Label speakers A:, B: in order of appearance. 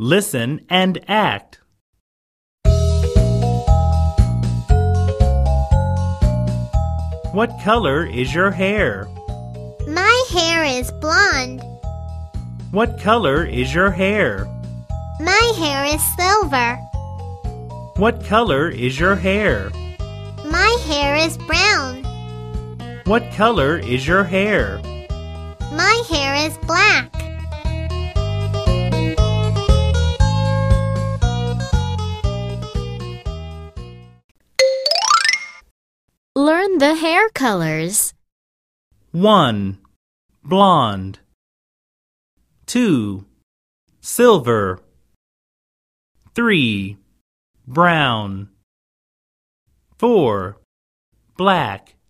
A: Listen and act. What color is your hair?
B: My hair is blonde.
A: What color is your hair?
B: My hair is silver.
A: What color is your hair?
B: My hair is brown.
A: What color is your hair?
B: My hair is black.
C: Learn the hair colors.
A: 1. Blonde. 2. Silver. 3. Brown. 4. Black.